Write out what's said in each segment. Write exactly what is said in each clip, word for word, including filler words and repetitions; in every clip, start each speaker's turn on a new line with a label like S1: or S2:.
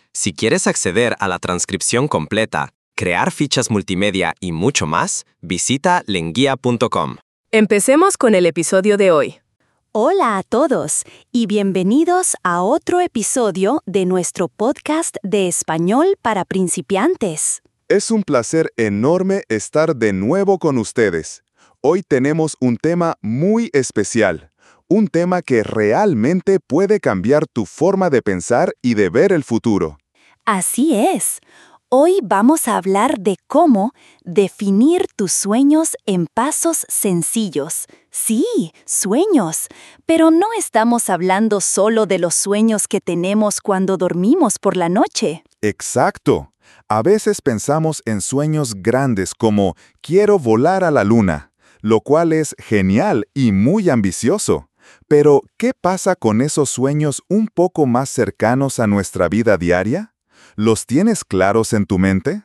S1: Si quieres acceder a la transcripción completa, crear fichas multimedia y mucho más, visita lenguía punto com.
S2: Empecemos con el episodio de hoy.
S3: Hola a todos y bienvenidos a otro episodio de nuestro podcast de español para principiantes.
S4: Es un placer enorme estar de nuevo con ustedes. Hoy tenemos un tema muy especial, un tema que realmente puede cambiar tu forma de pensar y de ver el futuro.
S3: Así es. Hoy vamos a hablar de cómo definir tus sueños en pasos sencillos. Sí, sueños. Pero no estamos hablando solo de los sueños que tenemos cuando dormimos por la noche.
S4: Exacto. A veces pensamos en sueños grandes como quiero volar a la luna, lo cual es genial y muy ambicioso. Pero, ¿qué pasa con esos sueños un poco más cercanos a nuestra vida diaria? ¿Los tienes claros en tu mente?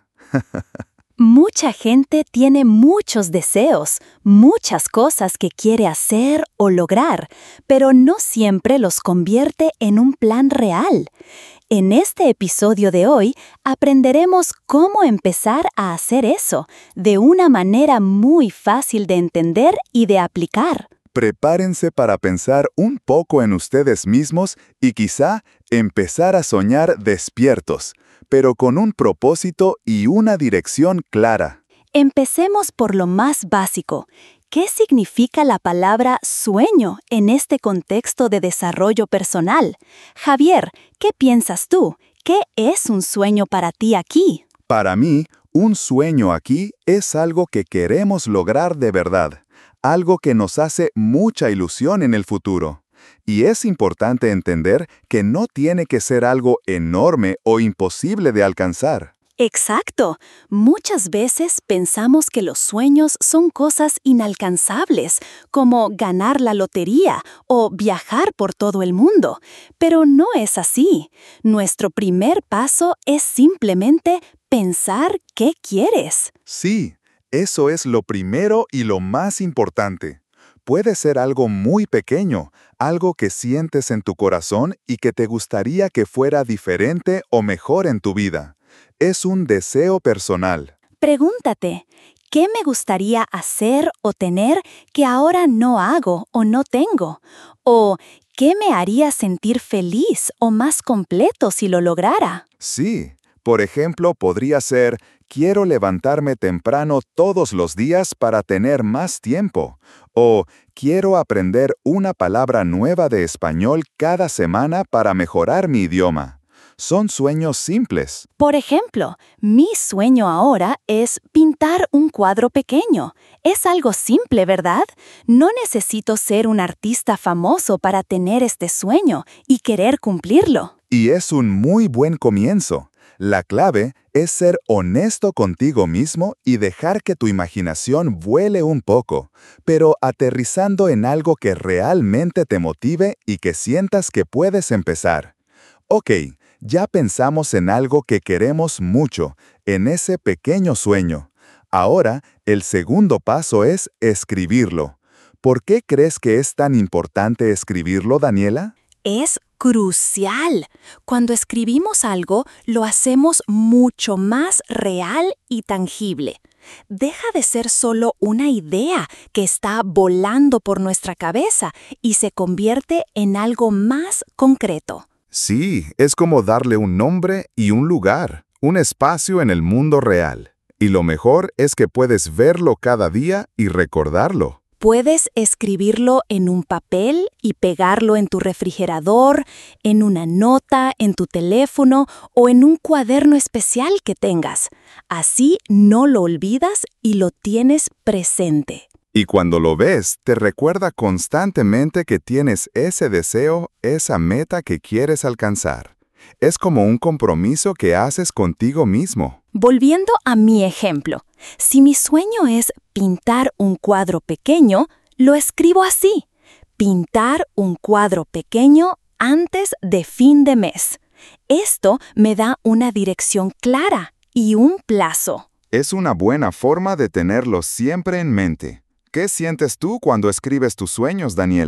S3: Mucha gente tiene muchos deseos, muchas cosas que quiere hacer o lograr, pero no siempre los convierte en un plan real. En este episodio de hoy aprenderemos cómo empezar a hacer eso de una manera muy fácil de entender y de aplicar.
S4: Prepárense para pensar un poco en ustedes mismos y quizá empezar a soñar despiertos, pero con un propósito y una dirección clara.
S3: Empecemos por lo más básico. ¿Qué significa la palabra sueño en este contexto de desarrollo personal? Javier, ¿qué piensas tú? ¿Qué es un sueño para ti aquí?
S4: Para mí, un sueño aquí es algo que queremos lograr de verdad. Algo que nos hace mucha ilusión en el futuro. Y es importante entender que no tiene que ser algo enorme o imposible de alcanzar.
S3: Exacto. Muchas veces pensamos que los sueños son cosas inalcanzables, como ganar la lotería o viajar por todo el mundo. Pero no es así. Nuestro primer paso es simplemente pensar qué quieres.
S4: Sí. Eso es lo primero y lo más importante. Puede ser algo muy pequeño, algo que sientes en tu corazón y que te gustaría que fuera diferente o mejor en tu vida. Es un deseo personal.
S3: Pregúntate, ¿qué me gustaría hacer o tener que ahora no hago o no tengo? ¿O qué me haría sentir feliz o más completo si lo lograra?
S4: Sí, por ejemplo, podría ser quiero levantarme temprano todos los días para tener más tiempo. O quiero aprender una palabra nueva de español cada semana para mejorar mi idioma. Son sueños simples.
S3: Por ejemplo, mi sueño ahora es pintar un cuadro pequeño. Es algo simple, ¿verdad? No necesito ser un artista famoso para tener este sueño y querer cumplirlo.
S4: Y es un muy buen comienzo. La clave es ser honesto contigo mismo y dejar que tu imaginación vuele un poco, pero aterrizando en algo que realmente te motive y que sientas que puedes empezar. Ok, ya pensamos en algo que queremos mucho, en ese pequeño sueño. Ahora, el segundo paso es escribirlo. ¿Por qué crees que es tan importante escribirlo, Daniela?
S3: Es crucial. Cuando escribimos algo, lo hacemos mucho más real y tangible. Deja de ser solo una idea que está volando por nuestra cabeza y se convierte en algo más concreto.
S4: Sí, es como darle un nombre y un lugar, un espacio en el mundo real. Y lo mejor es que puedes verlo cada día y recordarlo.
S3: Puedes escribirlo en un papel y pegarlo en tu refrigerador, en una nota, en tu teléfono o en un cuaderno especial que tengas. Así no lo olvidas y lo tienes presente.
S4: Y cuando lo ves, te recuerda constantemente que tienes ese deseo, esa meta que quieres alcanzar. Es como un compromiso que haces contigo mismo.
S3: Volviendo a mi ejemplo, si mi sueño es pintar un cuadro pequeño, lo escribo así: pintar un cuadro pequeño antes de fin de mes. Esto me da una dirección clara y un plazo.
S4: Es una buena forma de tenerlo siempre en mente. ¿Qué sientes tú cuando escribes tus sueños, Daniela?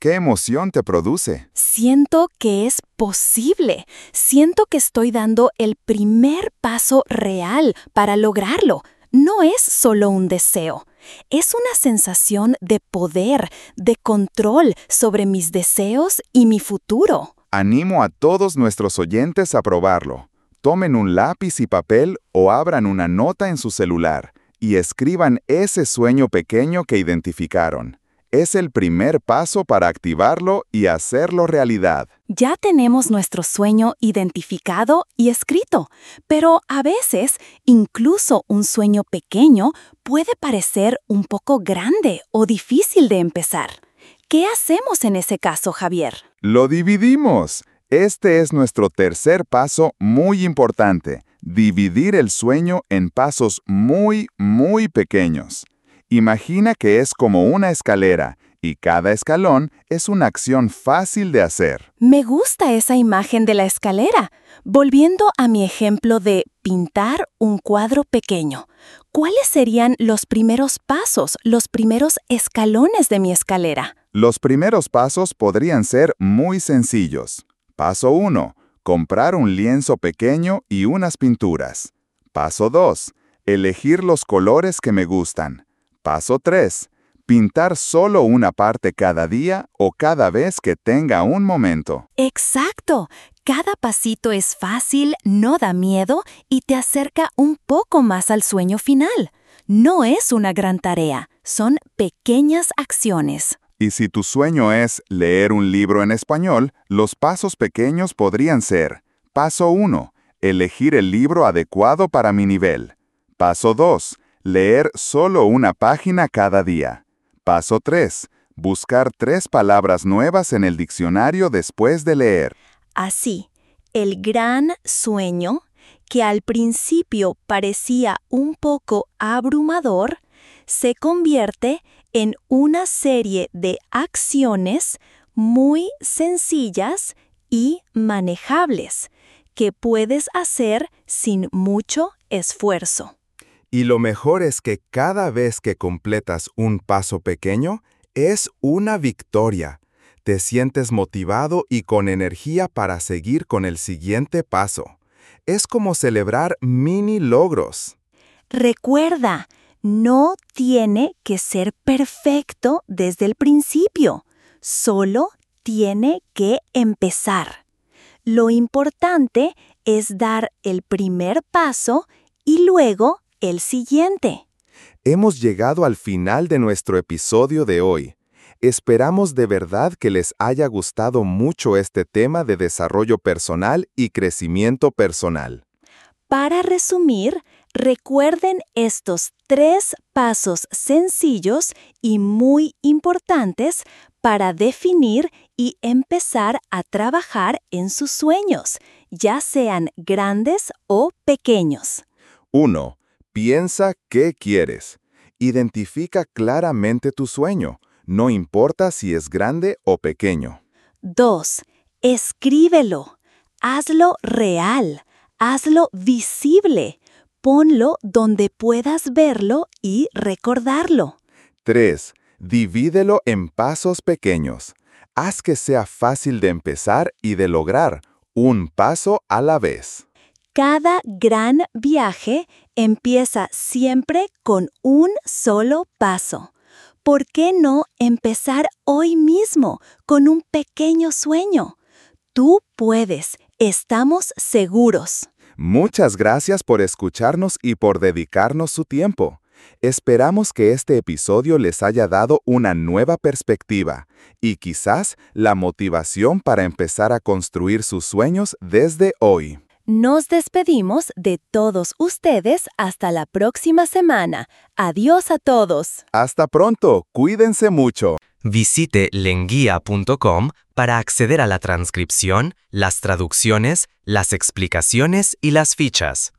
S4: ¿Qué emoción te produce?
S3: Siento que es posible. Siento que estoy dando el primer paso real para lograrlo. No es solo un deseo. Es una sensación de poder, de control sobre mis deseos y mi futuro.
S4: Animo a todos nuestros oyentes a probarlo. Tomen un lápiz y papel o abran una nota en su celular y escriban ese sueño pequeño que identificaron. Es el primer paso para activarlo y hacerlo realidad.
S3: Ya tenemos nuestro sueño identificado y escrito, pero a veces incluso un sueño pequeño puede parecer un poco grande o difícil de empezar. ¿Qué hacemos en ese caso, Javier?
S4: ¡Lo dividimos! Este es nuestro tercer paso muy importante, dividir el sueño en pasos muy, muy pequeños. Imagina que es como una escalera y cada escalón es una acción fácil de hacer.
S3: Me gusta esa imagen de la escalera. Volviendo a mi ejemplo de pintar un cuadro pequeño, ¿cuáles serían los primeros pasos, los primeros escalones de mi escalera?
S4: Los primeros pasos podrían ser muy sencillos. Paso uno. Comprar un lienzo pequeño y unas pinturas. Paso dos. Elegir los colores que me gustan. Paso tres. Pintar solo una parte cada día o cada vez que tenga un momento.
S3: ¡Exacto! Cada pasito es fácil, no da miedo y te acerca un poco más al sueño final. No es una gran tarea, son pequeñas acciones.
S4: Y si tu sueño es leer un libro en español, los pasos pequeños podrían ser: Paso uno. Elegir el libro adecuado para mi nivel. Paso dos. Leer solo una página cada día. Paso tres. Buscar tres palabras nuevas en el diccionario después de leer.
S3: Así, el gran sueño, que al principio parecía un poco abrumador, se convierte en una serie de acciones muy sencillas y manejables que puedes hacer sin mucho esfuerzo.
S4: Y lo mejor es que cada vez que completas un paso pequeño, es una victoria. Te sientes motivado y con energía para seguir con el siguiente paso. Es como celebrar mini logros.
S3: Recuerda, no tiene que ser perfecto desde el principio. Solo tiene que empezar. Lo importante es dar el primer paso y luego el siguiente.
S4: Hemos llegado al final de nuestro episodio de hoy. Esperamos de verdad que les haya gustado mucho este tema de desarrollo personal y crecimiento personal.
S3: Para resumir, recuerden estos tres pasos sencillos y muy importantes para definir y empezar a trabajar en sus sueños, ya sean grandes o pequeños.
S4: uno. Piensa qué quieres. Identifica claramente tu sueño, no importa si es grande o pequeño.
S3: dos. Escríbelo. Hazlo real. Hazlo visible. Ponlo donde puedas verlo y recordarlo.
S4: tres. Divídelo en pasos pequeños. Haz que sea fácil de empezar y de lograr, un paso a la vez.
S3: Cada gran viaje empieza siempre con un solo paso. ¿Por qué no empezar hoy mismo con un pequeño sueño? Tú puedes, estamos seguros.
S4: Muchas gracias por escucharnos y por dedicarnos su tiempo. Esperamos que este episodio les haya dado una nueva perspectiva y quizás la motivación para empezar a construir sus sueños desde hoy.
S3: Nos despedimos de todos ustedes hasta la próxima semana. Adiós a todos.
S4: Hasta pronto, cuídense mucho.
S1: Visite lenguia punto com para acceder a la transcripción, las traducciones, las explicaciones y las fichas.